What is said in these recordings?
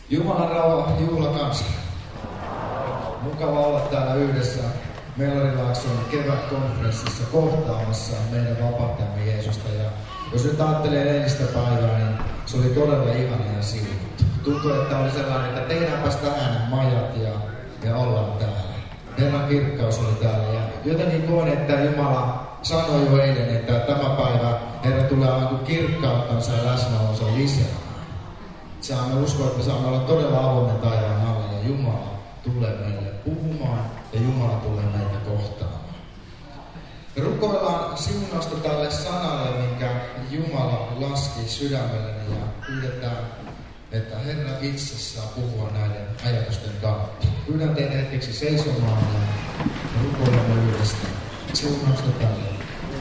Jumalan rauha juhlakansa. Mukava olla täällä yhdessä Melarilaakson kevätkonferenssissa kohtaamassa meidän vapahtajamme Jeesusta. Ja jos nyt ajattelee eilistä päivää, niin se oli todella ihana ja siunattu. Tuntui, että oli sellainen, että tehdäänpäs tähän majat ja ollaan täällä. Herran kirkkaus oli täällä. Ja jotenkin koen, että Jumala sanoi jo eilen, että tämä päivä Herra tulee aivan kirkkauttansa ja läsnäolonsa lisää. Saamme uskoa, että me saamme olla todella avoimen taivaan alla ja Jumala tulee meille puhumaan ja Jumala tulee meitä kohtaamaan. Rukoillaan siunausta tälle sanalle, minkä Jumala laski sydämelleni ja pyydetään, että Herra itse saa puhua näiden ajatusten kautta. Pyydän teitä hetkeksi seisomaan ja rukoilemme yhdessä. Siunausta tälle.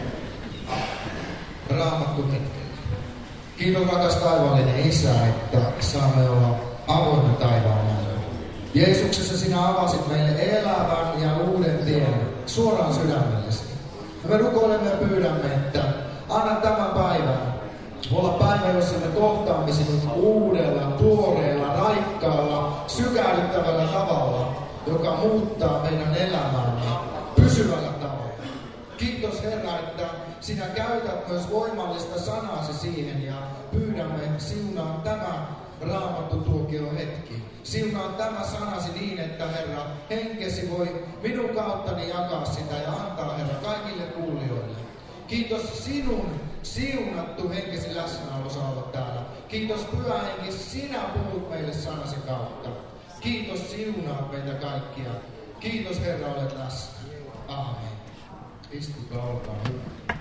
Raamattu hetkellä. Kiitos rakas taivaallinen Isä, että saamme olla avoimen taivaan alla. Jeesuksessa sinä avasit meille elävän ja uuden tien suoraan sydämellesi. Ja me rukoilemme ja pyydämme, että anna tämän päivän olla päivä, jossa me kohtaamme sinut uudella, tuoreella, raikkaalla, sykähdyttävällä tavalla, joka muuttaa meidän elämäämme pysyvällä tavalla. Kiitos Herra, että sinä käytät myös voimallista sanasi siihen ja pyydämme siunaan tämä Raamattu tuokio hetki. Siunaan tämä sanasi niin, että Herra, henkesi voi minun kauttani jakaa sitä ja antaa Herra kaikille kuulijoille. Kiitos sinun siunattu henkesi läsnäolossa olla täällä. Kiitos Pyhä Henki, sinä puhut meille sanasi kautta. Kiitos siunaa meitä kaikkia. Kiitos Herra, olet läsnä. Amen. Istukaa, olkaa hyvä.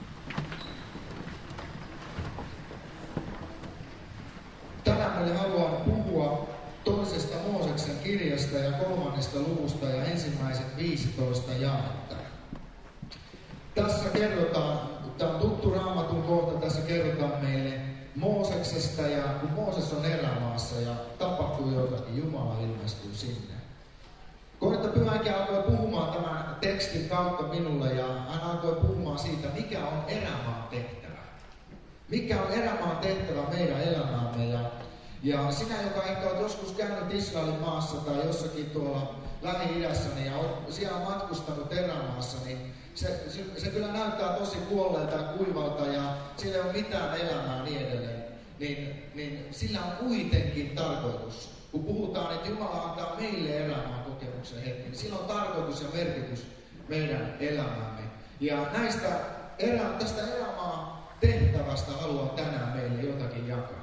Tänään meille haluan puhua toisesta Mooseksen kirjasta ja 3. luvusta ja ensimmäiset 15 jaetta. Tässä kerrotaan, tämä on tuttu Raamatun kohta, tässä kerrotaan meille Mooseksesta ja kun Mooses on erämaassa ja tapahtuu jotakin, Jumala ilmestyy sinne. Koen, että Pyhä Henki alkoi puhumaan tämän tekstin kautta minulle ja hän alkoi puhumaan siitä, mikä on erämaan tehtävä. Mikä on erämaan tehtävä meidän elämäämme ja sinä, joka ehkä olet joskus käynyt Israelin maassa tai jossakin tuolla Lähi-idässä ja olet siellä matkustanut erämaassa, niin se kyllä näyttää tosi kuolleelta ja kuivalta ja siellä ei ole mitään elämää niin edelleen. Niin sillä on kuitenkin tarkoitus. Kun puhutaan, että Jumala antaa meille elämään kokemuksen hetki, niin sillä on tarkoitus ja merkitys meidän elämäämme. Ja tästä elämää tehtävästä haluan tänään meille jotakin jakaa.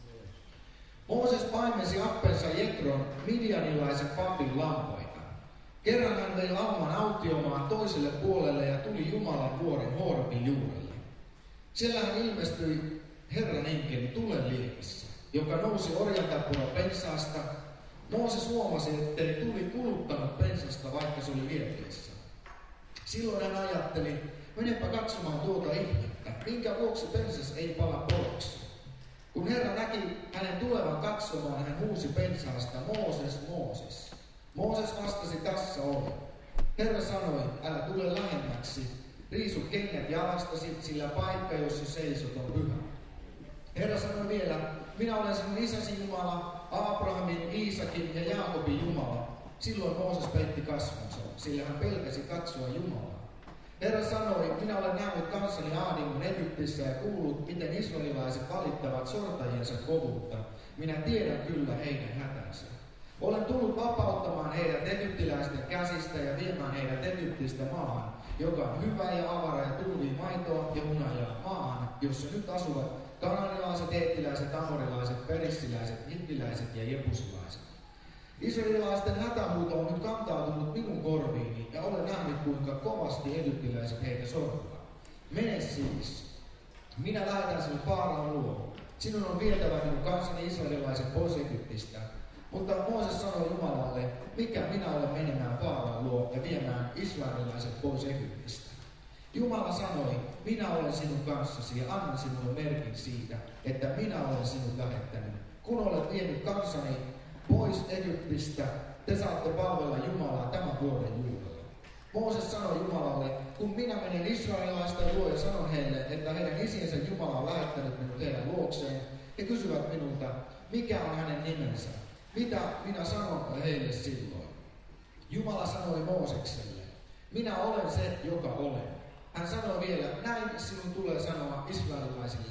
Mooses paimensi appensa Jetron midianilaisen papin lampaita. Kerran hän vei lamman autiomaan toiselle puolelle ja tuli Jumalan vuoren Horebin juurelle. Siellä hän ilmestyi Herran enkeli tulen liekessä, joka nousi orjantappuran pensaasta. Mooses huomasi, ettei tuli kuluttanut pensasta, vaikka se oli liekeessä. Silloin hän ajatteli, menepä katsomaan tuota ihmettä, minkä vuoksi pensas ei pala poroksi. Kun Herra näki hänen tulevan katsomaan, hän huusi pensaasta, Mooses, Mooses. Mooses vastasi, tässä olen. Herra sanoi, älä tule lähemmäksi, riisu kengät jalastasi, sillä paikka, jossa seisot, on pyhä. Herra sanoi vielä, minä olen sinun isäsi Jumala, Abrahamin, Iisakin ja Jaakobin Jumala. Silloin Mooses peitti kasvonsa, sillä hän pelkäsi katsoa Jumalaa. Herra sanoi, minä olen nähnyt kansani ahdingon Egyptissä ja kuullut, miten israelilaiset valittavat sortajiensa kovuutta. Minä tiedän kyllä heidän hätänsä. Olen tullut vapauttamaan heidät egyptiläisten käsistä ja viemään heidät Egyptistä maahan, joka on hyvä ja avara ja tulvii maitoa ja hunajaa maahan, jossa nyt asuvat kanaanilaiset, heettiläiset, amorilaiset, perissiläiset, hittiläiset ja jebusilaiset. Israelilaisten hätähuuto on nyt kantautunut minun korviini ja olen nähnyt, kuinka kovasti egyptiläiset heitä sortavat. Mene siis. Minä lähetän sinut Faaraon luo. Sinun on vietävä minun kansani israelilaiset pois Egyptistä. Mutta Mooses sanoi Jumalalle, mikä minä olen menemään Faaraon luo ja viemään israelilaiset pois Egyptistä. Jumala sanoi, minä olen sinun kanssasi ja annan sinulle merkin siitä, että minä olen sinut lähettänyt. Kun olet vienyt kansani pois Egyptistä, te saatte palvella Jumalaa tämän vuoden juhlalla. Mooses sanoi Jumalalle, kun minä menen israelilaisten luo ja sanon heille, että heidän isiensä Jumala on lähettänyt minut heidän luokseen, he kysyvät minulta, mikä on hänen nimensä. Mitä minä sanon heille silloin? Jumala sanoi Moosekselle, minä olen se, joka olen. Hän sanoi vielä, näin sinun tulee sanoa israelilaisille,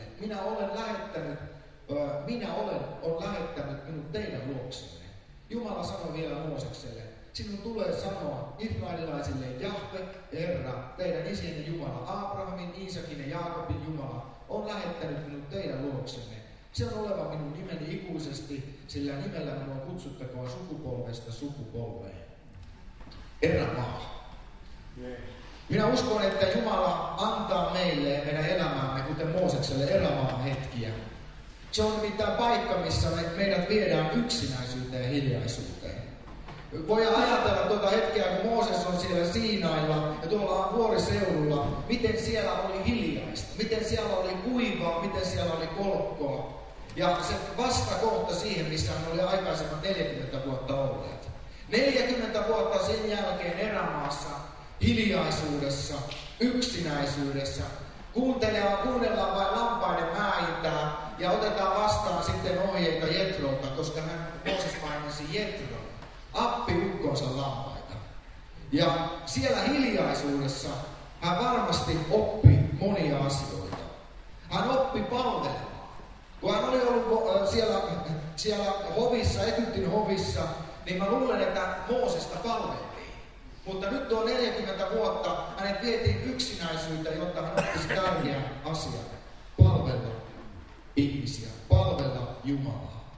on lähettänyt minut teidän luoksenne. Jumala sanoi vielä Moosekselle, sinun tulee sanoa israelilaisille, Jahve, Herra, teidän isienne Jumala, Abrahamin, Iisakin ja Jaakobin Jumala, on lähettänyt minut teidän luoksenne. Se on oleva minun nimeni ikuisesti, sillä nimellä minua kutsuttakoon sukupolvesta sukupolveen. Erämaa. Minä uskon, että Jumala antaa meille meidän elämäämme, kuten Moosekselle, erämaan hetkiä. Se on nimittäin paikka, missä meidät viedään yksinäisyyteen ja hiljaisuuteen. Voi ajatella tuota hetkeä, kun Mooses on siellä Siinailla ja tuolla vuoriseudulla, miten siellä oli hiljaista, miten siellä oli kuivaa, miten siellä oli kolkkoa. Ja se vastakohta siihen, missä hän oli aikaisemmin 40 vuotta olleet. 40 vuotta sen jälkeen erämaassa, hiljaisuudessa, yksinäisyydessä. Kuunnellaan vain lampaiden määintää ja otetaan vastaan sitten ohjeita Jetrolta, koska Mooses mainitsi Jetron, appiukkonsa lampaita. Ja siellä hiljaisuudessa hän varmasti oppi monia asioita. Hän oppi palvelemaan. Kun hän oli ollut siellä hovissa, Egyptin hovissa, niin mä luulen, että Moosesta palveltiin. Mutta nyt tuo 40 vuotta hänet vietiin yksinäisyyteen, jotta hän oppisi tärkeän asian. Palvella ihmisiä, palvella Jumalaa.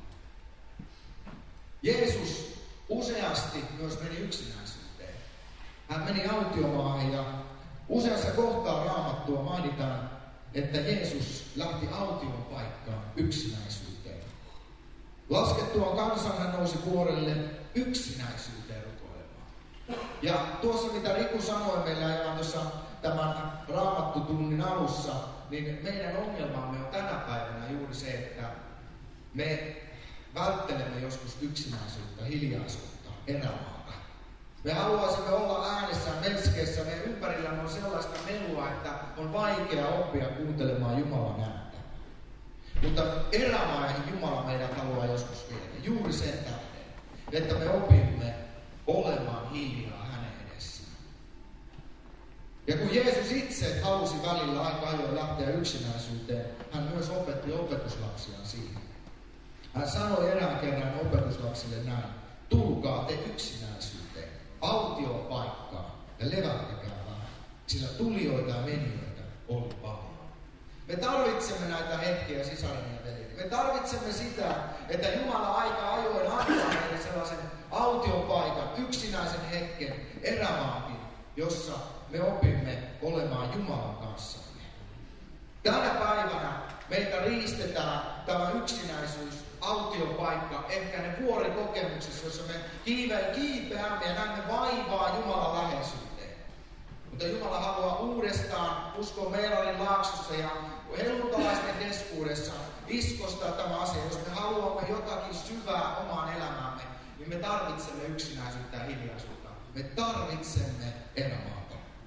Jeesus useasti myös meni yksinäisyyteen. Hän meni autiomaahan ja useassa kohtaa Raamattua mainitaan, että Jeesus lähti aution paikkaan yksinäisyyteen. Laskettuaan kansan hän nousi vuorelle yksinäisyyteen rukoilemaan. Ja tuossa mitä Riku sanoi meillä aivan tuossa tämän Raamattutunnin alussa, niin meidän ongelmamme on tänä päivänä juuri se, että me välttelemme joskus yksinäisyyttä, hiljaisuutta, erämaata. Me haluaisimme olla äänessä, melskeessä, meidän ympärillämme on sellaista melua, että on vaikea oppia kuuntelemaan Jumalan ääntä. Mutta erämaahan Jumala meidät haluaa joskus viedä, juuri sen tähden, että me opimme olemaan hiljaa hänen edessään. Ja kun Jeesus itse halusi välillä aika ajoin lähteä yksinäisyyteen, hän myös opetti opetuslapsiaan siihen. Hän sanoi erään kerran opetuslapsille näin, tulkaa te yksinäisyyteen, autioon paikkaan ja levättäkää vähän, sillä tulijoita ja menijöitä oli paljon. Me tarvitsemme näitä hetkiä, sisareni ja veljeni. Me tarvitsemme sitä, että Jumala aika ajoin antaa meille sellaisen aution paikan, yksinäisen hetken, erämaakin, jossa me opimme olemaan Jumalan kanssamme. Tänä päivänä meiltä riistetään tämä yksinäisyys, autiopaikka, ehkä ne vuorikokemuksissa, jossa me kiipeämme ja näemme vaivaa Jumalan läheisyyteen. Mutta Jumala haluaa uudestaan uskon Meerarin laaksossa ja helluntalaisten keskuudessa iskostaa tämä asia. Jos me haluamme jotakin syvää omaan elämäämme, niin me tarvitsemme yksinäisyyttä ja hiljaisuutta. Me tarvitsemme erämaata.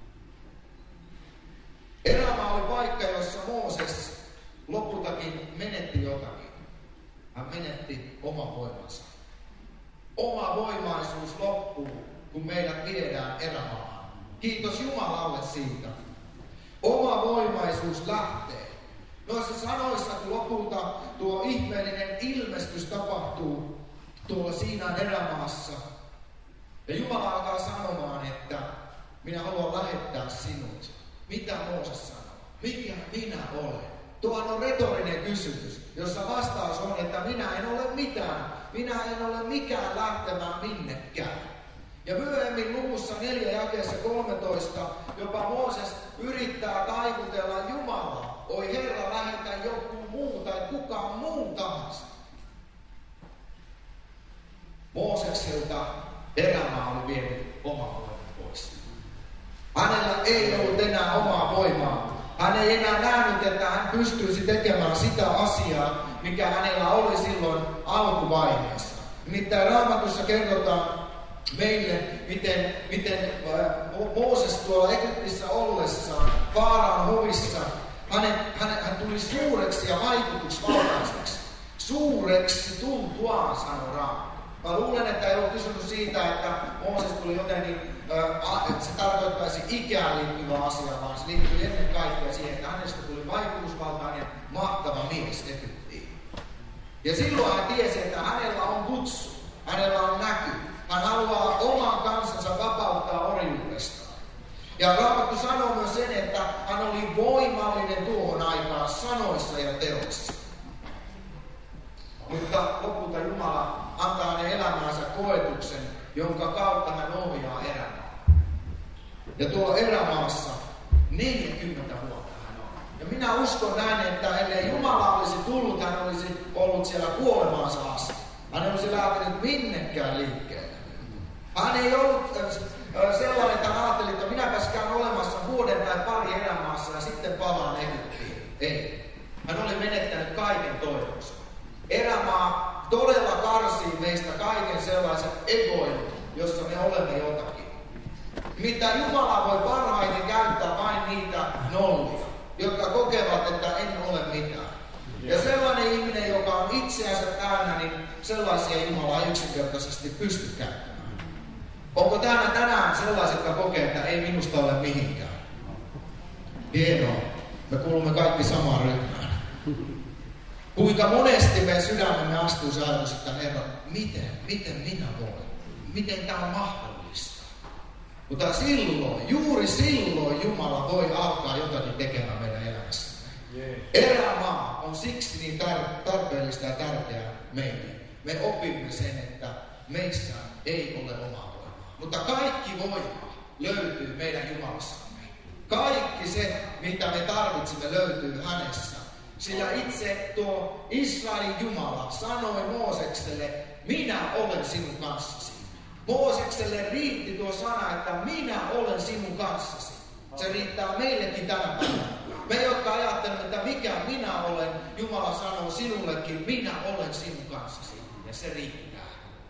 Erämaa oli paikka, jossa Mooses lopultakin menetti jotakin. Hän menetti oman voimansa. Oma voimaisuus loppuu, kun meidät viedään erämaahan. Kiitos Jumalalle siitä. Oma voimaisuus lähtee. Noissa sanoissa, kun lopulta tuo ihmeellinen ilmestys tapahtuu tuolla Siinain erämaassa, ja Jumala alkaa sanomaan, että minä haluan lähettää sinut. Mitä Mooses sanoo? Mikä minä olen? Tuohan on retorinen kysymys, jossa vastaus on, että minä en ole mitään. Minä en ole mikään lähtemään minnekään. Ja myöhemmin luvussa 4 jakeessa 13 jopa Mooses yrittää taivutella Jumalaa. Oi Herra, lähetä joku muu tai kukaan muu tahansa. Moosekselta erämaa oli vienyt oman voiman pois. Hänellä ei ollut enää omaa voimaa. Hän ei enää nähnyt, että hän pystyisi tekemään sitä asiaa, mikä hänellä oli silloin alkuvaiheessa. Nimittäin Raamatussa kerrotaan meille, miten Mooses tuolla Egyptissä ollessaan, Faaraon hovissa, hän tuli suureksi ja vaikutusvaltaiseksi. suureksi tultuaan, sanoi Raamattu. Mä luulen, että ei ole kysymys siitä, että Mooses tuli jotenkin, että se tarkoittaisi ikään liittyvä asia, vaan se liittyy ennen kaikkea siihen, että hänestä tuli vaikutusvaltainen, mahtava mies Egyptiin. Ja silloin hän tiesi, että hänellä on kutsu, hänellä on näky. Hän haluaa oman kansansa vapauttaa orjuudestaan. Ja Raamattu sanoo myös sen, että hän oli voimallinen tuohon aikaan sanoissa ja teoissa. Mutta lopulta Jumala antaa hänen elämäänsä koetuksen, jonka kautta hän ohjaa erämaa. Ja tuolla erämaassa 40 vuotta hän on. Ja minä uskon näin, että ellei Jumala olisi tullut, hän olisi ollut siellä kuolemaansa asti. Hän ei olisi lähtenyt minnekään liikkeelle. Hän ei ollut sellainen, että hän ajatteli, että minäpäs käyn olemassa vuoden tai pari erämaassa ja sitten palaan Egyptiin. Ei. Hän oli menettänyt kaiken toivonsa. Erämaa todella karsii meistä kaiken sellaisen egoilun, jossa me olemme jotakin. Mitä Jumala voi parhaiten käyttää vain niitä nollia, jotka kokevat, että en ole mitään. Ja sellainen ihminen, joka on itseänsä täynnä, niin sellaisia Jumala ei yksinkertaisesti pysty käyttämään. Onko täällä tänään sellaiset, jotka kokee, että ei minusta ole mihinkään? Hienoa. Me kuulumme kaikki samaan ryhmään. Kuinka monesti meidän sydämemme astuu se ajatus, että Herra, miten minä voin? Miten tämä on mahdollista? Mutta silloin, juuri silloin Jumala voi alkaa jotakin tekemään meidän elämässämme. Erämaa on siksi niin tarpeellista ja tärkeää meille. Me opimme sen, että meissä ei ole omaa voimaa. Mutta kaikki voima löytyy meidän Jumalassamme. Kaikki se, mitä me tarvitsemme, löytyy hänessä. Sillä itse tuo Israelin Jumala sanoi Moosekselle, minä olen sinun kanssasi. Moosekselle riitti tuo sana, että minä olen sinun kanssasi. Se riittää meillekin tänä päivänä. Me, jotka ajattelemme, että mikä minä olen, Jumala sanoo sinullekin, minä olen sinun kanssasi. Ja se riittää.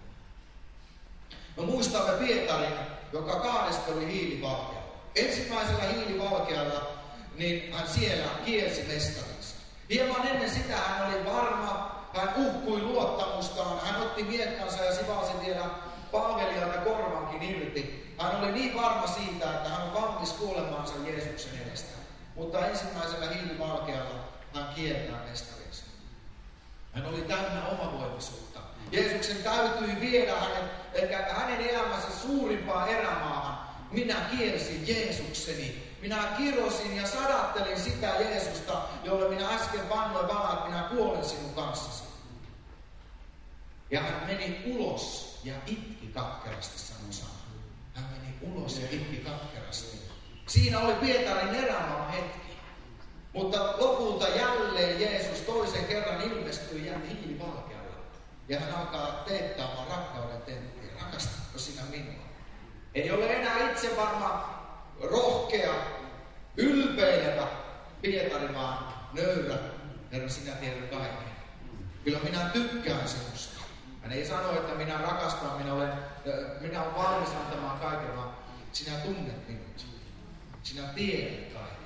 Me muistamme Pietarin, joka kahdesti hiilivalkealla. Ensimmäisellä hiilivalkealla, niin hän siellä kiersi mestarinsa. Hieman ennen sitä hän oli varma, hän uhkui luottamustaan, hän otti miekkansa ja sivalsi vielä palvelijalta korvankin irti. Hän oli niin varma siitä, että hän on valmis kuolemaansa Jeesuksen edestä. Mutta ensimmäisellä hiilivalkealla hän kiertää mestarinsa. Hän oli täynnä omavoimisuutta. Jeesuksen täytyi viedä hänen elämänsä suurimpaan erämaahan. Minä kiersin Jeesukseni. Minä kirosin ja sadattelin sitä Jeesusta, jolle minä äsken vannoin valaan, että minä kuolen sinun kanssasi. Ja hän meni ulos ja itki katkerasti, sanoi sana. Hän meni ulos ja itki katkerasti. Siinä oli Pietarin erämaan hetki. Mutta lopulta jälleen Jeesus toisen kerran ilmestyi ja hiilivalkealla. Ja hän alkaa teettaamaan rakkauden tenttiä. Rakastatko sinä minua? Ei ole enää itse varma, rohkea, ylpeilevä Pietari, vaan nöyrä. Herra, sinä tiedät kaiken. Kyllä minä tykkään sinusta. Hän ei sano, että minä rakastan, minä olen valmis antamaan kaiken, vaan sinä tunnet minut. Sinä tiedät kaiken.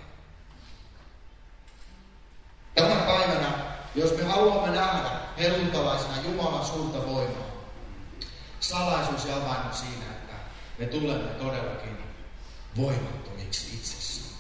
Tänä päivänä, jos me haluamme nähdä helluntalaisena Jumalan suurta voimaa, salaisuus ja avain on siinä, että me tulemme todellakin voimattomiksi itsessämme.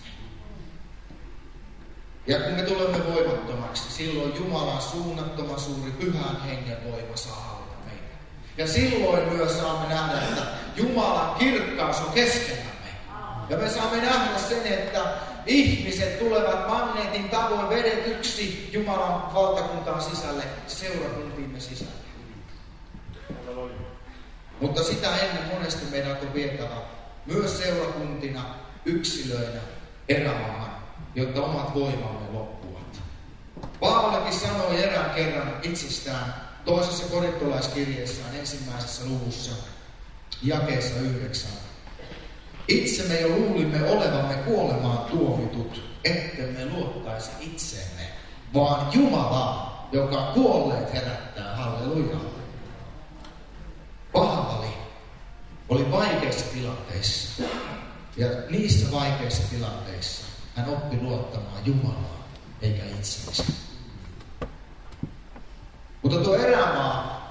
Ja kun me tulemme voimattomaksi, silloin Jumalan suunnattoman suuri pyhän hengen voima saa hallita meitä. Ja silloin myös saamme nähdä, että Jumalan kirkkaus on keskellämme. Ja me saamme nähdä sen, että ihmiset tulevat magneetin tavoin vedetyksi Jumalan valtakuntaan sisälle, seurakuntiimme sisälle. Mutta sitä ennen monesti meidän on vietävä myös seurakuntina, yksilöinä, erämaahan, jotta omat voimamme loppuvat. Paavalikin sanoi erään kerran itsestään toisessa korintolaiskirjeessään 1. luvussa, jakeessa 9. Itse me jo luulimme olevamme kuolemaan tuomitut, ettemme luottaisi itseemme, vaan Jumalaa, joka kuolleet herättää. Halleluja. Paavali oli vaikeissa tilanteissa. Ja niissä vaikeissa tilanteissa hän oppi luottamaan Jumalaa eikä itseensä.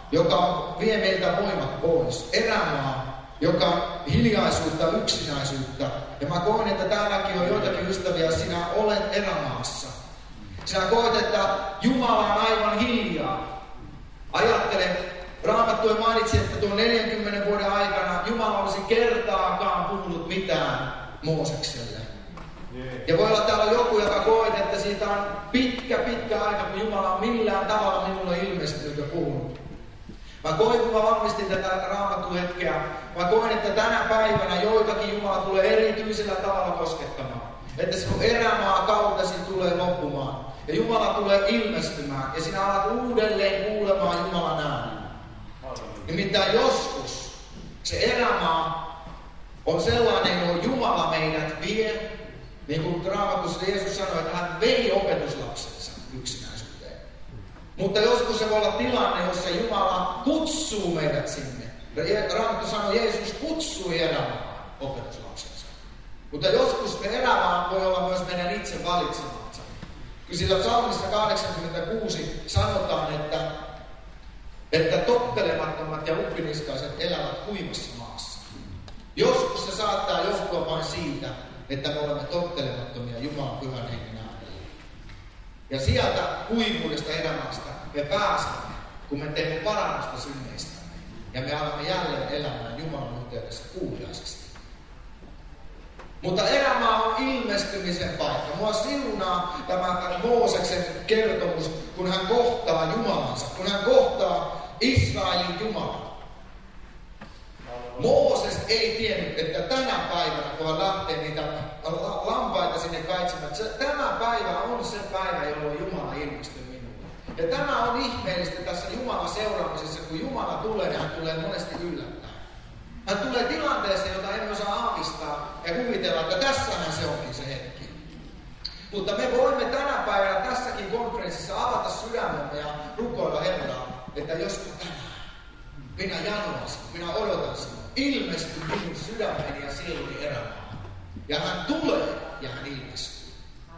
joka vie meiltä voimat pois. Erämaa, joka hiljaisuutta, yksinäisyyttä. Ja mä koen, että täälläkin on joitakin ystäviä, sinä olet erämaassa. Sinä koet, että Jumala on aivan hiljaa. Ajattelen, Raamattu mainitsi, että tuon 40 vuoden aikana Jumala olisi kertaakaan puhunut mitään Moosekselle. Ja voi olla täällä joku, joka koet, että siitä on pitkä aika, kun Jumala on millään tavalla minulle ilmestynyt ja puhunut. Mä koin, kun mä valmistin tätä Raamattu-hetkeä, mä koin, että tänä päivänä joitakin Jumala tulee erityisellä tavalla koskettamaan. Että sinun erämaa kautesi tulee loppumaan. Ja Jumala tulee ilmestymään. Ja sinä alat uudelleen kuulemaan Jumalan äänen. Nimittäin joskus se erämaa on sellainen, johon Jumala meidät vie. Niin kuin Raamatussa Jeesus sanoi, että hän vei opetuslapsensa yksinäisyyteen. Mutta joskus se voi olla tilanne, jossa Jumala kutsuu meidät sinne. Raamattu sanoi, Jeesus kutsui erämaan opetuslapsensa. Mutta joskus me erämaa voi olla myös meidän itse valitsemansa. Sillä psalmissa 86 sanotaan, että tottelemattomat ja uppiniskaiset elävät kuivassa maassa. Joskus se saattaa johtua vain siitä, että me olemme tottelemattomia Jumalan pyhän hengen äärellä. Ja sieltä kuivuudesta elämästä me pääsemme, kun me teemme parannusta synneistämme. Ja me alamme jälleen elämään Jumalan yhteydessä kuuliaisesti. Mutta erämaa on ilmestymisen paikka. Mua siunaa tämä Mooseksen kertomus, kun hän kohtaa Jumalansa, kun hän kohtaa Israelin Jumalan. Mooses ei tiennyt, että tänä päivänä, kun hän lähtee niitä lampaita sinne kaitsemaan, tämä päivä on se päivä, jolloin Jumala ilmestyy minulle. Ja tämä on ihmeellistä tässä Jumalan seuraamisessa, kun Jumala tulee, niin hän tulee monesti yllättäen. Hän tulee tilanteeseen, jota emme osaa aavistaa ja kuvitella, että tässähän se onkin se hetki. Mutta me voimme tänä päivänä tässäkin konferenssissa avata sydämemme ja rukoilla Herraa, että joskus tänään minä janoan sinua, minä odotan sinua. Ilmesty minun sydämeni ja sieluni erämään. Ja hän tulee ja hän ilmestyy.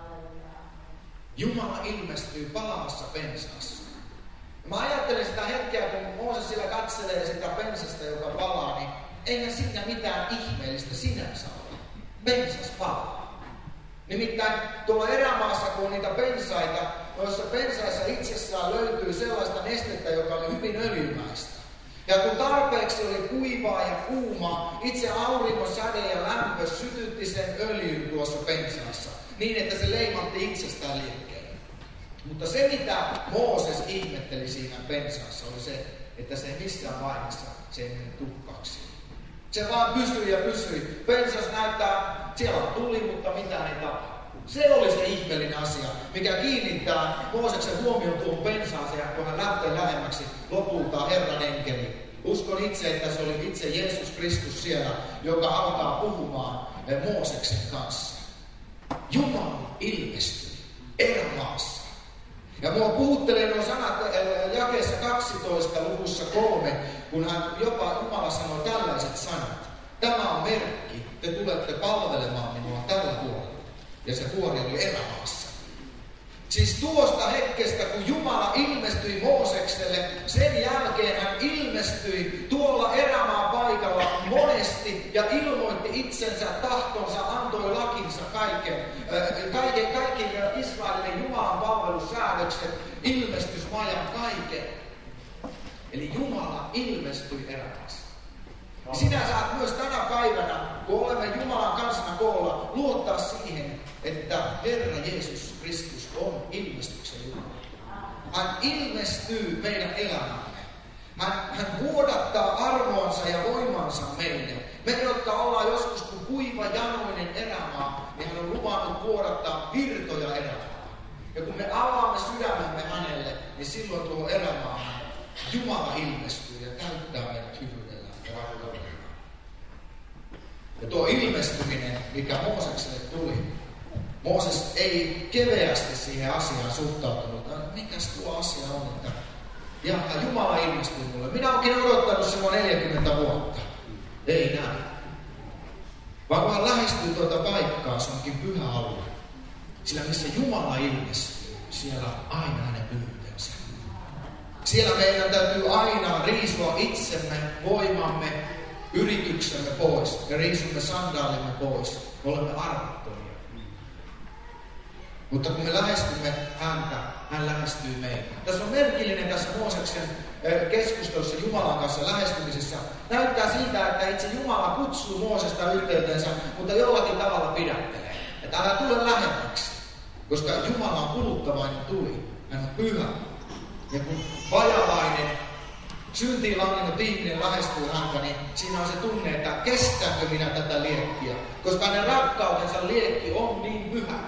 Jumala ilmestyy palavassa pensaassa. Ja mä ajattelen sitä hetkeä, kun Mooses siellä katselee sitä pensasta, joka palaa, niin eihän siinä mitään ihmeellistä sinänsä ole. Pensas palaa. Nimittäin tuolla erämaassa, kun on niitä pensaita, noissa pensaissa itsessään löytyy sellaista nestettä, joka oli hyvin öljymäistä. Ja kun tarpeeksi oli kuivaa ja kuumaa, itse auringon säde ja lämpö sytytti sen öljyn tuossa pensaassa, niin että se leimatti itsestään liikkeelle. Mutta se, mitä Mooses ihmetteli siinä pensaassa, oli se, että se ei missään vaiheessa se ei mene tukkaaksi. Se vaan pysyi ja pysyi. Pensas näyttää, siellä on tuli, mutta mitään ei tapahdu. Se oli se ihmeellinen asia, mikä kiinnittää Mooseksen huomioon tuohon pensaaseen, ja kun hän lähtee lähemmäksi lopulta Herran enkeli. Uskon itse, että se oli itse Jeesus Kristus siellä, joka alkaa puhumaan Mooseksen kanssa. Jumala ilmestyi erämaassa. Ja mua puhuttelee nuo sanat jakeessa 12 luvussa 3, kun hän jopa Jumala sanoi tällaiset sanat. Tämä on merkki, te tulette palvelemaan minua tällä vuorella. Ja se vuori oli erämaassa. Siis tuosta hetkestä, kun Jumala ilmestyi Moosekselle, sen jälkeen hän ilmestyi tuolla erämaan paikalla monesti ja ilmoitti itsensä, tahtonsa, antoi lakinsa kaikki Israelin Jumalan palvelussäädökset, ilmestysmajan kaiken. Eli Jumala ilmestyi erämaassa. Sinä saat myös tänä päivänä, kun olemme Jumalan kansana koolla, luottaa siihen, että Herra Jeesus Kristus on ilmestyksen Jumala. Hän ilmestyy meidän elämäämme. Hän vuodattaa armoansa ja voimansa meille. Me, jotka ollaan joskus kuin kuiva janoinen erämaa, niin hän on luvannut vuodattaa virtoja erämaa. Ja kun me avaamme sydämemme hänelle, niin silloin tuo erämaahan Jumala ilmestyy ja täyttää meidät hyvyydellään ja rakkaudella. Ja tuo ilmestyminen, mikä Moosekselle tuli, Mooses ei keveästi siihen asiaan suhtautunut. Mikäs tuo asia on, että Jumala ilmestyi mulle. Minä olenkin odottanut sen 40 vuotta. Ei näin. Vaan kun hän lähestyy tuota paikkaa, se onkin pyhä alue. Sillä missä Jumala ilmestyy, siellä on aina hänen pyhyytensä. siellä meidän täytyy aina riisua itsemme, voimamme, yrityksemme pois. Ja riisumme sandaalimme pois. Me olemme arvottomia. Mutta kun me lähestymme häntä, hän lähestyy meitä. Tässä on merkillinen tässä Mooseksen keskustelussa Jumalan kanssa lähestymisessä. Näyttää siltä, että itse Jumala kutsuu Moosesta yhteytensä, mutta jollakin tavalla pidättelee. Että älä tule lähemmäksi. Koska Jumala on kuluttavainen tuli. Hän on pyhä. Ja kun vajavainen, syntiin langennut ihminen lähestyy häntä, niin siinä on se tunne, että kestääkö minä tätä liekkiä. Koska hänen rakkautensa liekki on niin pyhä.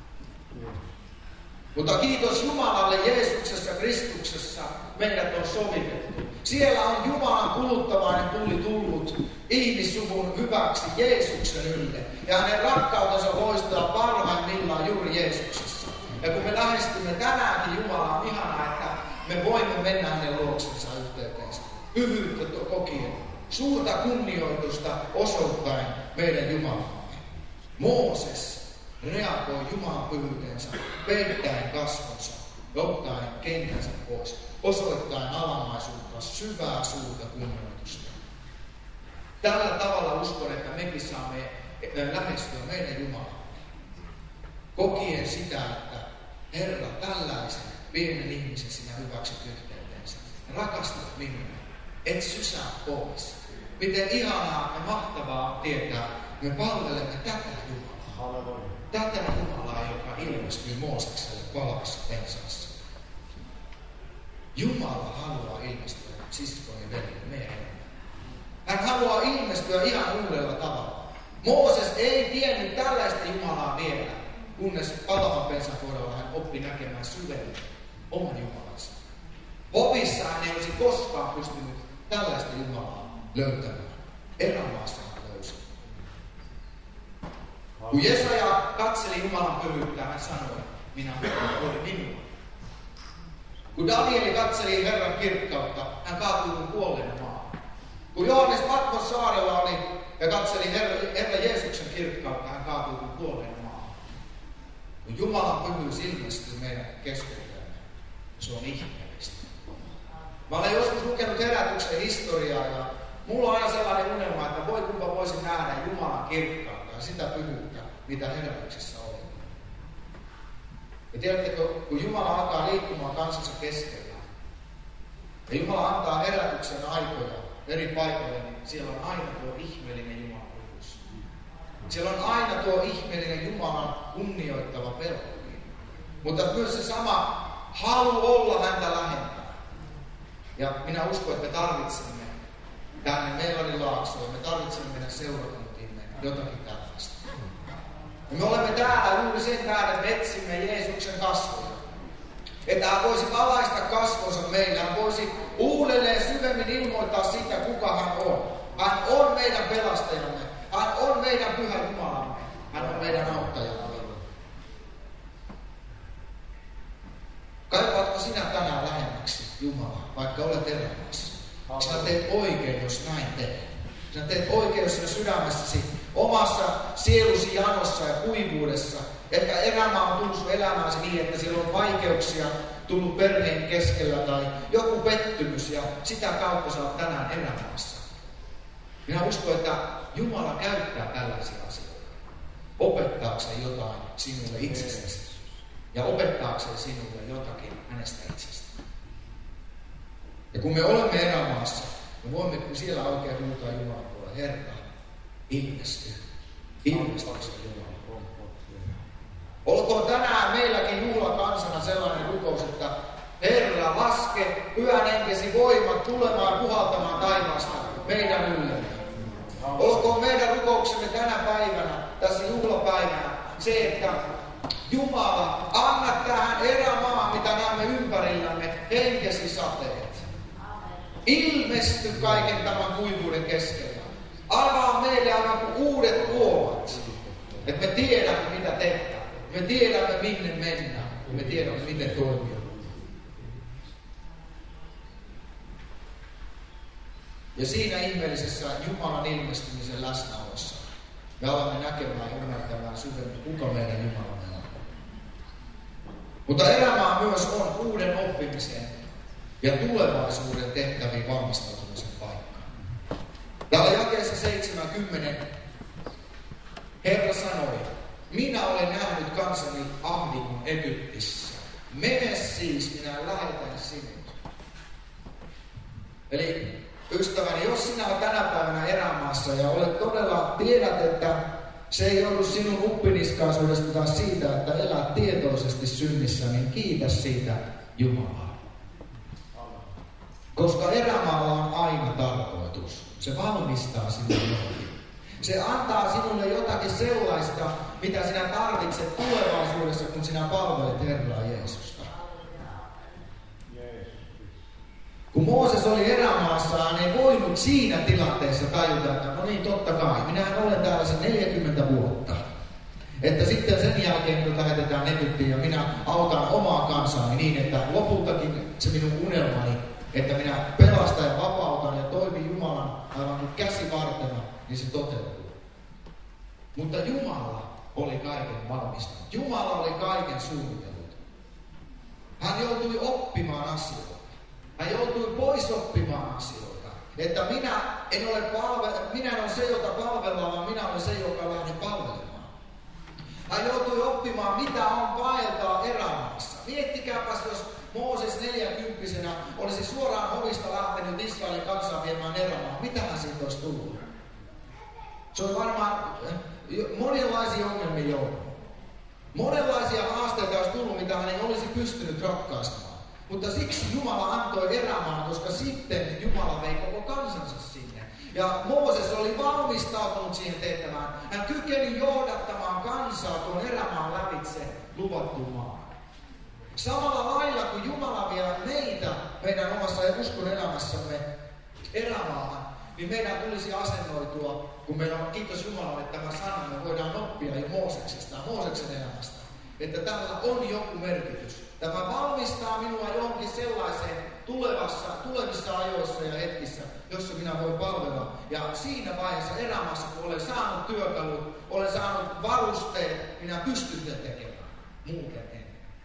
Mutta kiitos Jumalalle Jeesuksessa Kristuksessa meidät on sovitettu. Siellä on Jumalan kuluttavainen tuli tullut ihmissuvun hyväksi Jeesuksen ylle. Ja hänen rakkautensa loistaa parhaimmillaan juuri Jeesuksessa. Ja kun me lähestymme tänäänkin Jumalaa, on ihanaa, että me voimme mennä hänen luoksensa yhteyteensä. Pyhyyttä kokien, suurta kunnioitusta osoittaen meidän Jumalaamme. Mooses reagoi Jumalan pyhyytensä, peittäen kasvonsa, ottaen kenkänsä pois, osoittaen alamaisuutta, syvää suurta kunnioitusta. Tällä tavalla uskon, että mekin saamme lähestyä meidän Jumalaamme. Kokien sitä, että Herra, tällaisen pienen ihmisen sinä hyväksyt yhteyteensä. Rakastat minua, et sysää pois. Miten ihanaa ja mahtavaa on tietää, me palvelemme tätä Jumalaa. Tätä Jumalaa, joka ilmestyi Moosekselle palavassa pensaassa. Jumala haluaa ilmestyä siskon ja veljen meidän elämään. Hän haluaa ilmestyä ihan uudella tavalla. Mooses ei tiennyt tällaista Jumalaa vielä, kunnes palavan pensan kohdalla hän oppi näkemään syvemmin oman Jumalansa. Opissa hän ei olisi koskaan pystynyt tällaista Jumalaa löytämään. Erämaassa hän löysi. Kun Jesaja katseli Jumalan pyhyyttä, hän sanoi, minä olen minua. Kun Danieli katseli Herran kirkkautta, hän kaatui kuin kuolleena maa. Kun Johannes Patmos saarella oli ja katseli Herran Jeesuksen kirkkautta, hän kaatui kuin kuolleena maa. Kun Jumalan pyhyys ilmestyy meidän keskuuteemme, se on ihmeellistä. Mä olen joskus lukenut herätyksen historiaa ja mulla on aina sellainen unelma, että voi kumpa voisin nähdä Jumalan kirkkautta ja sitä pyhyyttä, mitä herätyksessä oli. Ja tiedättekö, kun Jumala alkaa liikkumaan kansansa keskellä, ja Jumala antaa herätyksen aikoja eri paikoille, niin siellä on aina tuo ihmeellinen Jumalan pyhyys. Siellä on aina tuo ihmeellinen Jumalan kunnioittava pelko. Mutta myös se sama halu olla häntä lähempää. Ja minä uskon, että me tarvitsemme tänne Meilarin laaksoon, me tarvitsemme meidän seurakuntiimme jotakin tällaista. Ja me olemme täällä juuri sen tähden, että me etsimme Jeesuksen kasvoja. Että hän voisi valaista kasvonsa meillä, hän voisi uudelleen syvemmin ilmoittaa sitä, kuka hän on. Hän on meidän pelastajamme, hän on meidän pyhä Jumalamme, hän on meidän auttajamme. Kaipaatko sinä tänään lähemmäksi Jumalaa, vaikka olet elämässä? Sinä teet oikein, jos näin teet. Sinä teet oikein, jos sinä sydämessäsi, omassa sielusi janossa ja kuivuudessa. Ehkä elämä on tullut sun elämääsi niin, että siellä on vaikeuksia tullut perheen keskellä tai joku pettymys ja sitä kautta sä oot tänään elämässä. Minä uskon, että Jumala käyttää tällaisia asioita opettaakseen jotain sinulle itsestäsi ja opettaakseen sinulle jotakin hänestä itsestä. Ja kun me olemme erämaassa, me voimme kun siellä oikein huutaa Jumalan puolella, Herra, ilmesty. Ilmestyksä Jumala. Olkoon tänään meilläkin juhlakansana sellainen rukous, että Herra, laske pyhän henkesi voimat tulemaan puhaltamaan taivaasta meidän yllemme. Olkoon meidän rukouksemme tänä päivänä, tässä juhlapäivänä, se, että Jumala, anna tähän erämaan, mitä näemme ympärillämme, henkesi sateet. Ilmesty kaiken tämän kuivuuden keskellä. Avaa meille aivan uudet luovat, että me tiedämme, mitä tehdään. Me tiedämme, minne mennään. Me tiedämme, miten toimia. Ja siinä ihmeellisessä Jumalan ilmestymisen läsnäolossa me alamme näkemään ja ymmärtämään syvemmin, kuka meidän Jumalamme on. Mutta elämää myös on uuden oppimisen ja tulevaisuuden tehtäviin valmistautumisen paikka. Täällä jakeessa 70 Herra sanoi, minä olen nähnyt kansani ahdingon Egyptissä. Mene siis, minä lähetän sinut. Eli ystäväni, jos sinä olet tänä päivänä erämaassa ja olet todella, tiedät, että se ei joudu sinun uppiniskaisuudesta tai siitä, että elät tietoisesti synnissä, niin kiitä siitä Jumalaa. Koska erämaalla on aina tarkoitus. Se valmistaa sinulle jotakin. Se antaa sinulle jotakin sellaista, mitä sinä tarvitset tulevaisuudessa, kun sinä palvelet Herraa Jeesusta. Kun Mooses oli erämaassa, hän ei voinut siinä tilanteessa tajuta, että no niin, totta kai, minähän olen täällä sen 40 vuotta. Että sitten sen jälkeen, kun lähetetään Egyptiin ja minä autan omaa kansaani niin, että lopultakin se minun unelmani, että minä pelastan ja vapautan ja toimin Jumalan aivan kuin käsivartena, niin se toteutuu. Mutta Jumala oli kaiken valmistanut. Jumala oli kaiken suunnitellut. Hän joutui oppimaan asioita. Hän joutui pois oppimaan asioita. Että minä en ole se, jota palvellaan, vaan minä olen se, joka lähden palvelemaan. Hän joutui oppimaan, mitä on vaeltaa erämaassa. Miettikääpäs, jos Mooses 40-vuotiaana olisi suoraan hovista lähtenyt Israelin kansaa viemään erämaan. Mitähän siitä olisi tullut? Se on varmaan monenlaisia ongelmia joutunut. Monenlaisia haasteita olisi tullut, mitä hän ei olisi pystynyt ratkaisemaan. Mutta siksi Jumala antoi erämaan, koska sitten Jumala vei koko kansansa sinne. Ja Mooses oli valmistautunut siihen tehtävään. Hän kykeni johdattamaan kansaa tuon erämaan lävitse luvattuun maahan. Samalla lailla kuin Jumala vie meitä meidän omassa uskon elämässämme erämaahan, niin meidän tulisi asennoitua, kun meillä on, kiitos Jumalalle, että tämä sana, me voidaan oppia jo Mooseksesta ja Mooseksen elämästä, että tällä on joku merkitys. Tämä valmistaa minua johonkin sellaiseen tulevissa ajoissa ja hetkissä, jossa minä voin palvella. Ja siinä vaiheessa elämässä, kun olen saanut työkalut, olen saanut varusteet, minä pystyn sen tekemään. Muuten en.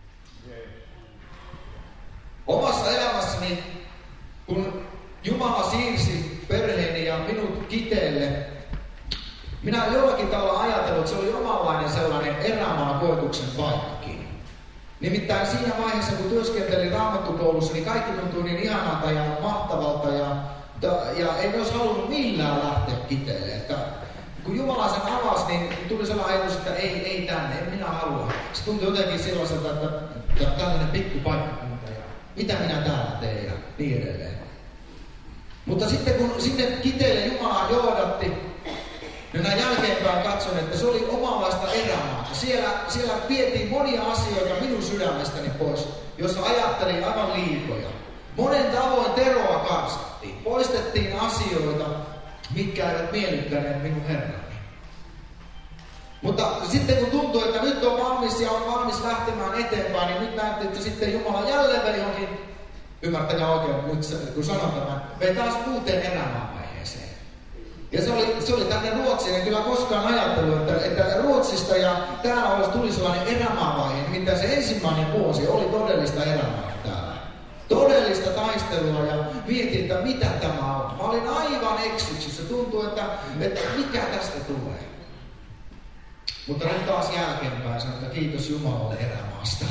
Omassa elämässäni, kun Jumala siirsi perheeni ja minut Kiteelle, minä jollakin tavalla ajatellut, että se oli omanlainen sellainen erämaan koetuksen paikkakin. Nimittäin siinä vaiheessa, kun työskentelin Raamattukoulussa, niin kaikki tuntui niin ihanalta ja mahtavalta ja ei olisi halunnut millään lähteä Kiteelle. Että kun Jumala sen avasi, niin tuli sellainen ajatus, että ei tänne, en minä halua. Se tuntui jotenkin sellaiselta, että tällainen pikkupaikkakunta ja mitä minä täällä teen ja niin edelleen. Mutta sitten kun sinne Kiteelle Jumala johdatti, niin näin jälkeenpäin katson, että se oli omanlaista erämaata. Siellä vietiin monia asioita minun sydämestäni pois, jossa ajattelin aivan liikoja. Monen tavoin teroa karsattiin. Poistettiin asioita, mitkä eivät miellyttäneet minun Herrani. Mutta sitten kun tuntuu, että nyt on valmis ja on valmis lähtemään eteenpäin, niin nyt näytti, että sitten Jumala jälleen vei johonkin, ymmärtäkää oikein, nyt kun sanon tämän, vei taas uuteen erämaanvaiheeseen. Ja se oli tänne Ruotsiin, en kyllä koskaan ajatellut, että Ruotsista ja täällä tuli sellainen erämaanvaihe, nimittäin se ensimmäinen vuosi oli todellista erämaa täällä. Todellista taistelua ja mietin, että mitä tämä on. Mä olin aivan eksyksissä, tuntuu, että mikä tästä tulee. Mutta nyt taas jälkeenpäin sanon, että kiitos Jumalalle erämaasta.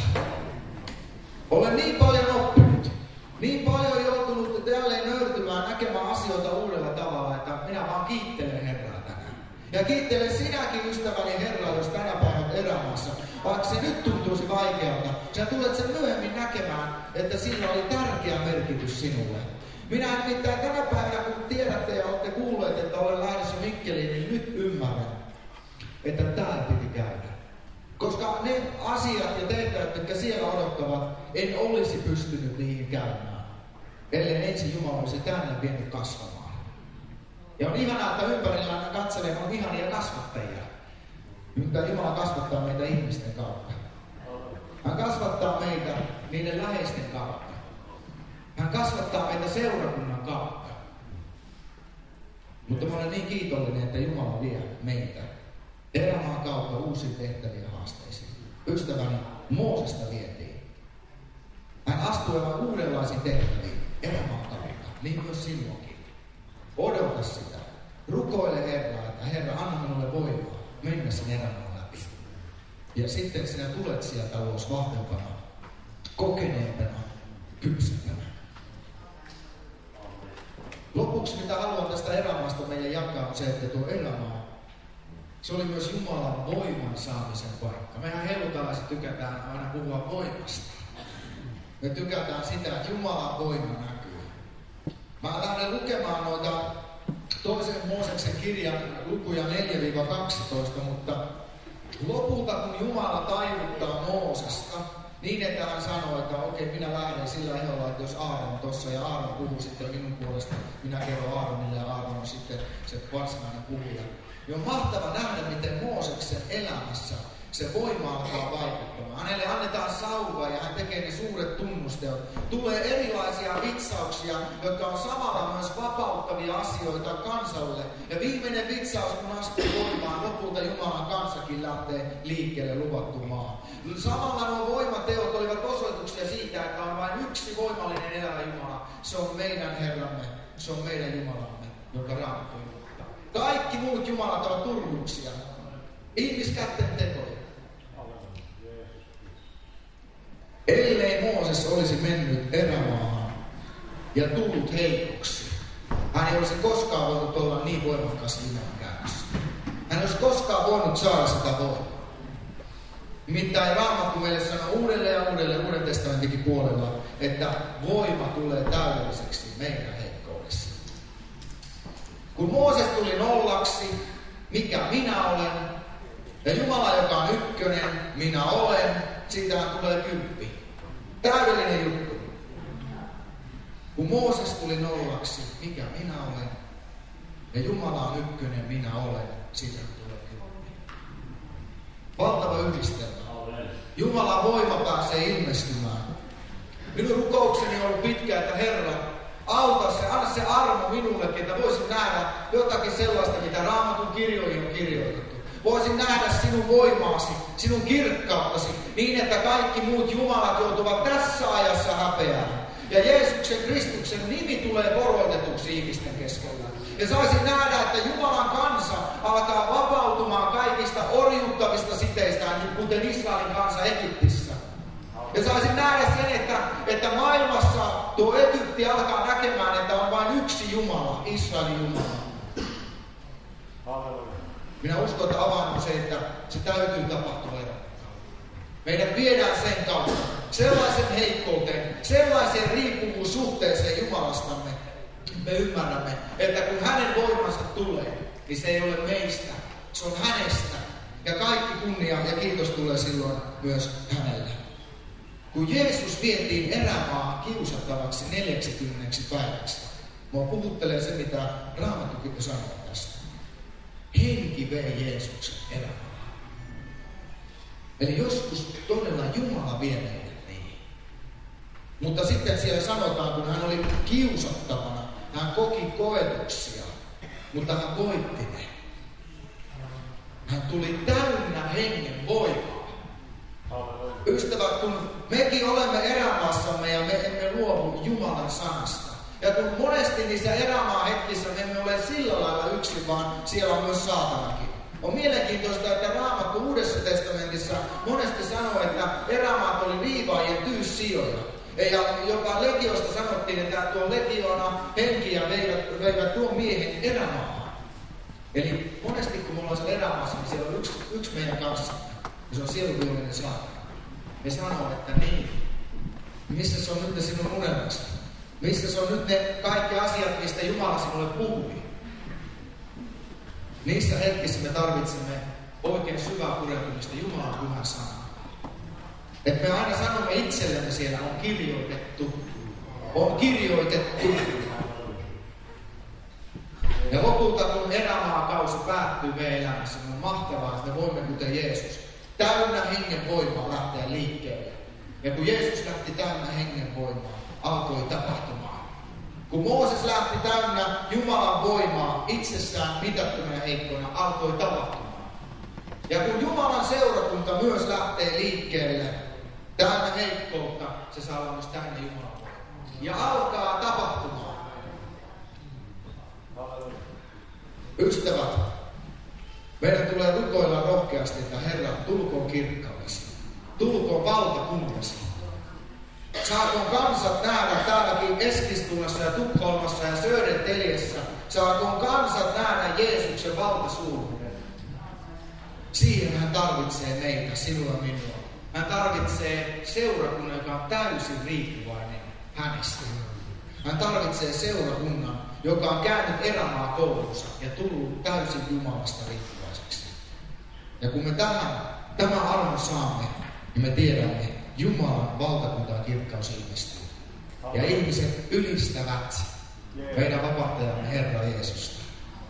Olen niin paljon oppinut, niin paljon joutunut jälleen nöyrtymään näkemään asioita uudella tavalla, että minä vaan kiittelen Herraa tänään. Ja kiittelen sinäkin ystäväni Herraa, jos tänä päivänä erämaassa. Vaikka se nyt tuntuisi vaikealta, sä tulet sen myöhemmin näkemään, että sillä oli tärkeä merkitys sinulle. Minä nimittäin tänä päivänä, kun tiedätte ja olette kuulleet, että olen lähdössä Mikkeliin, niin nyt ymmärrän, että täällä piti käydä. Koska ne asiat ja tehtävät, jotka siellä odottavat, en olisi pystynyt niihin käymään, ellei ensin Jumala olisi tänne vienyt kasvamaan. Ja on ihanaa, että ympärillä katselen, on ihania kasvattajia. Mutta Jumala kasvattaa meitä ihmisten kautta. Hän kasvattaa meitä niiden läheisten kautta. Hän kasvattaa meitä seurakunnan kautta. Mutta mä olen niin kiitollinen, että Jumala vie meitä elämän kautta uusiin tehtäviin ja haasteisiin. Ystäväni Moosesta vietiin. Hän astui aivan uudenlaisiin tehtäviin. erämaan kautta, niin myös sinuakin. Odota sitä. Rukoile Herraa, että Herra, anna minulle voimaa mennä sen erämaan läpi. Ja sitten sinä tulet sieltä ulos vahvempana, kokeneempana, kypsempänä. Lopuksi mitä haluan tästä erämaasta meidän jakaa on se, että tuo erämaa, se oli myös Jumalan voiman saamisen paikka. Mehän hellutalaiset tykätään aina puhua voimasta. Me tykätään sitä, että Jumalan voima näkyy. Mä lähden lukemaan noita toisen Mooseksen kirjan lukuja 4-12, mutta lopulta kun Jumala taivuttaa Moosesta, niin että hän sanoo, että okei, minä lähden sillä ehdolla, että jos Aaron on tossa ja Aaron puhuu sitten minun puolesta, minä kerron Aaronille ja Aaron on sitten se varsinainen puhuja. Ja on mahtava nähdä, miten Mooseksen elämässä se voima alkaa vaikuttamaan. Hänelle annetaan sauva ja hän tekee ne suuret tunnusteot. Tulee erilaisia vitsauksia, jotka on samalla myös vapauttavia asioita kansalle. Ja viimeinen vitsaus, kun astuu voimaan, lopulta Jumalan kansakin lähtee liikkeelle luvattu maa. Samalla nuo voimateot olivat osoituksia siitä, että on vain yksi voimallinen elävä Jumala. Se on meidän Herramme, se on meidän Jumalamme, joka Raamattu ilmoittaa. Kaikki muut Jumalat ovat turvuksia, ihmiskätten tekoja. Ellei Mooses olisi mennyt erämaahan ja tullut heikoksi, hän ei olisi koskaan voinut olla niin voimakkaassa Jumalan käytössä. Hän ei olisi koskaan voinut saada sitä voimaa. Nimittäin Raamattu meille sanoo uudelleen ja uudelleen Uuden testamentinkin puolella, että voima tulee täydelliseksi meidän heikkoudessa. Kun Mooses tuli nollaksi, mikä minä olen, ja Jumala, joka on ykkönen, minä olen, siitä tulee 10. Täydellinen juttu. Kun Mooses tuli nollaksi, mikä minä olen, ja Jumala on ykkönen, minä olen, siitä tulee 10. Valtava yhdistelmä. Jumalan voima pääsee ilmestymään. Minun rukoukseni on ollut pitkä, että Herra, auta se, anna se armo minullekin, että voisin nähdä jotakin sellaista, mitä Raamatun kirjoihin on kirjoitettu. Voisin nähdä sinun voimaasi, sinun kirkkauttasi, niin että kaikki muut jumalat joutuvat tässä ajassa häpeään. Ja Jeesuksen Kristuksen nimi tulee korotetuksi ihmisten keskellä. Ja saisin nähdä, että Jumalan kansa alkaa vapautumaan kaikista orjuuttavista siteistään, kuten Israelin kansa Egyptissä. Ja saisin nähdä sen, että maailmassa tuo Egypti alkaa näkemään, että on vain yksi Jumala, Israelin Jumala. Minä uskon, että avain on se, että se täytyy tapahtua erämaan. Meidät viedään sen kautta sellaisen heikkouteen, sellaiseen riippuvuussuhteeseen Jumalastamme. Me ymmärrämme, että kun hänen voimansa tulee, niin se ei ole meistä, se on hänestä. Ja kaikki kunnia ja kiitos tulee silloin myös hänelle. Kun Jeesus vietiin erämaahan kiusattavaksi 40 päiväksi, mua puhuttelee se, mitä Raamattukin sanoo tästä. Henki vei Jeesuksen erämaahan. Eli joskus todella Jumala vie meidät niin. Mutta sitten siellä sanotaan, kun hän oli kiusattavana, hän koki koetuksia, mutta hän voitti ne. Hän tuli täynnä hengen voimaa. Ystävät, kun mekin olemme erämaassamme ja me emme luovu Jumalan sanasta. Ja kun monesti niissä erämaan hetkissä me emme ole sillä lailla yksin, vaan siellä on myös saatanakin. On mielenkiintoista, että Raamattu Uudessa testamentissa monesti sanoo, että erämaat oli riivaajien tyyssijoja. Ja jopa legiosta sanottiin, että tuo legiona henkiä veivät tuon miehen erämaahan. Eli monesti kun me ollaan siellä erämaassa, niin siellä on yksi meidän kanssa. Ja se on sieluvihollinen saatana. Me sanoo, että niin. Missä se on nyt ne sinun unelmasi? Missä se on nyt ne kaikki asiat, mistä Jumala sinulle puhui? Niissä hetkissä me tarvitsemme oikein syvää pureutumista Jumalan pyhän sanaan. Että me aina sanomme itsellemme siellä, on kirjoitettu. On kirjoitettu. Ja lopulta kun erämaakausi päättyy meidän elämässä, niin on mahtavaa, että me voimme kuten Jeesus täynnä hengen voimaa lähteä liikkeelle. Ja kun Jeesus lähti täynnä hengen voimaa, alkoi tapahtumaan. Kun Mooses lähti täynnä Jumalan voimaa, itsessään mitättömänä heikkona, alkoi tapahtumaan. Ja kun Jumalan seurakunta myös lähtee liikkeelle täynnä heikkoutta, se saa olla myös täynnä Jumalan voimaa. ja alkaa tapahtumaan. Ystävät, meidän tulee rukoilla rohkeasti, että Herra, tulkoon kirkkaudesi, tulkoon valtakunnasi. Saakoon kansat nähdä täälläkin Eskilstunassa ja Tukholmassa ja Södertäljessä, saakoon kansat nähdä Jeesuksen valtasuuden. Siihen hän tarvitsee meitä, sinua ja minua. Hän tarvitsee seurakunnan, joka on täysin riippuvainen hänestä. Hän tarvitsee seurakunnan, joka on käynyt erämaa koulunsa ja tullut täysin Jumalasta riippuvaiseksi. Ja kun me tämän arvon saamme, niin me tiedämme, Jumalan valtakuntaan kirkkaus ilmestyy. Ja ihmiset ylistävät meidän vapahtajamme Herra Jeesusta.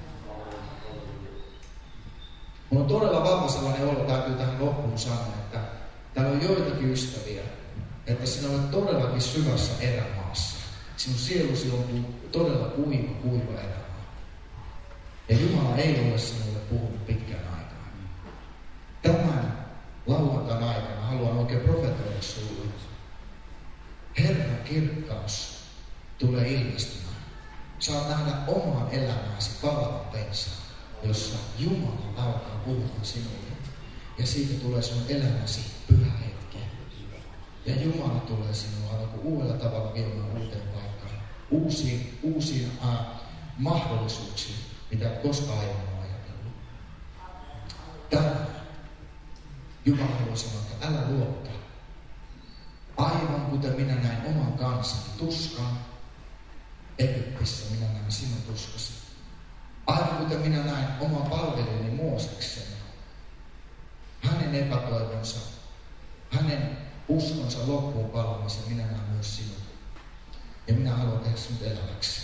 Mulla on todella vahva sellainen olo, täytyy tähän loppuun sanoa, että täällä on joitakin ystäviä, että sinä olet todellakin syvässä erämaassa. Sinun sielusi on todella kuiva erämaa. Ja Jumala ei ole sinulle puhunut pitkään aikaan. Tämän lauantain aikana haluan oikein profetoida sinulle. Herran kirkkaus tulee ilmestymään. Saat nähdä oman elämäsi palavan pensaan, jossa Jumala alkaa puhua sinulle. Ja siitä tulee sinun elämäsi pyhä hetki. Ja Jumala tulee sinua aivan uudella tavalla viemään uuteen paikkaan. Uusiin mahdollisuuksiin, mitä et koskaan aiemmin ajatellut. Tänään Jumala haluaa sanoa, että älä luota. Aivan kuten minä näin oman kansani tuskan Egyptissä, minä näin sinun tuskasi. Aivan kuten minä näin oman palvelijani Mooseksen, hänen epätoivonsa, hänen uskonsa loppuun palvamisen, minä näen myös sinut. Ja minä haluan tehdä sinut eläväksi.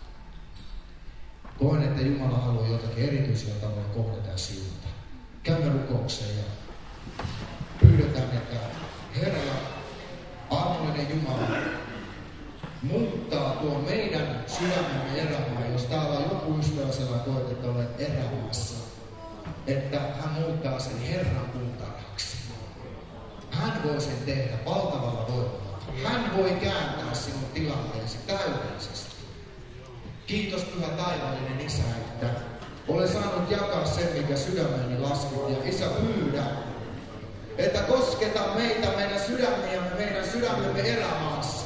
Koen, että Jumala haluaa jotakin erityisellä tavalla kohdata ja siunata. Käymme rukoukseen ja pyydetään, että Herra, armoinen Jumala, muuttaa tuon meidän sydämemme erämaa, jos täällä on joku ystävä sellainen koet, että olet erämaassa, että hän muuttaa sen Herran puutarhaksi. Hän voi sen tehdä valtavalla voimalla. Hän voi kääntää sinun tilanteesi täydellisesti. Kiitos Pyhä Taivaallinen Isä, että olen saanut jakaa sen, mikä sydämeni laskit. Ja Isä, pyydä, että kosketa meitä, meidän sydämemme erämaassa.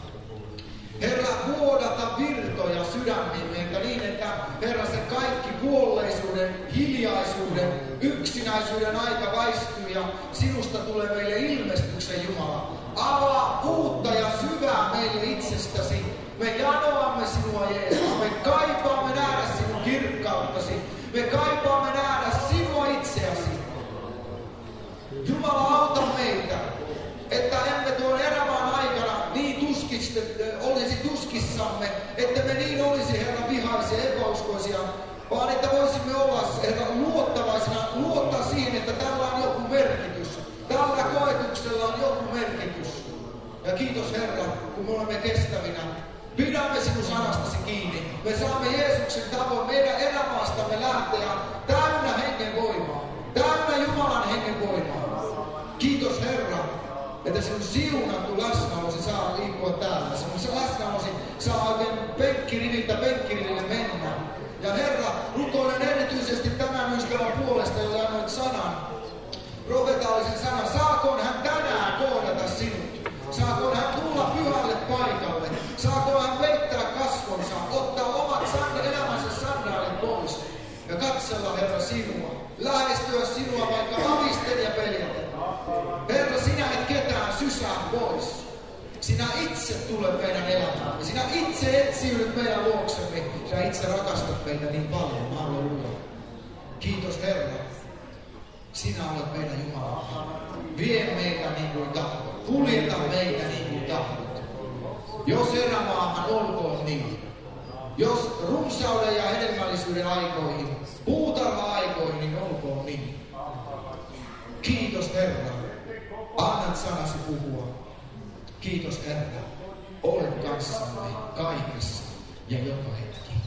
Herra, vuodata virtoja sydämimme, niin että Herra, se kaikki kuolleisuuden, hiljaisuuden, yksinäisyyden aika väistyy ja sinusta tulee meille ilmestyksen, Jumala. Avaa uutta ja syvää meille itsestäsi. Me janoamme sinua, Jeesus. Me kaipaamme nähdä sinun kirkkauttasi. Me kaipaamme nähdä sinua itseäsi. Jumala, auta meitä, että emme tuon erämaan aikana niin olisi tuskissamme, että me niin olisi, Herra, vihaisia, epäuskoisia, vaan että voisimme olla, Herra, luottavaisina, luottaa siihen, että tällä on joku merkitys. Tällä koetuksella on joku merkitys. Ja kiitos, Herra, kun me olemme kestävinä. Pidämme sinun sanastasi kiinni. Me saamme Jeesuksen tavoin meidän erämaastamme lähteä täynnä hengen voimaa. Täynnä Jumalan hengen voimaa. Kiitos, Herra, että sinun siunattu läsnäolosi saa liikkua täällä. Sinun läsnäolosi saa oikein penkkiriville mennä. Ja Herra, rukoilen erityisesti tämän ystävän puolesta, jolle annoit sanan, profetaalisen sanan. Saakoon hän tänään kohdata sinut. Saakoon hän tulla pyhälle paikalle. Saakoon hän peittää kasvonsa, ottaa omat elämänsä sandaalit pois ja katsella, Herra, sinua. Lähestyä sinua vaikka avisten ja peljaten. Herra, sinä et ketään sysää pois. Sinä itse tulet meidän elämäämme. Sinä itse etsiydyt meidän luoksemme. Sinä itse rakastat meitä niin paljon. Halleluja. Kiitos, Herra. Sinä olet meidän Jumala. Vie meitä niin kuin tahdot. Kuljeta meitä niin kuin tahdot. Jos erämaahan olkoon niin. Jos runsauden ja hedelmällisyyden aikoihin, puutarha-aikoihin, niin olkoon niin. Kiitos, Herra. Annat sanasi puhua. Kiitos, Herra. Olet kanssamme kaikessa ja joka hetki.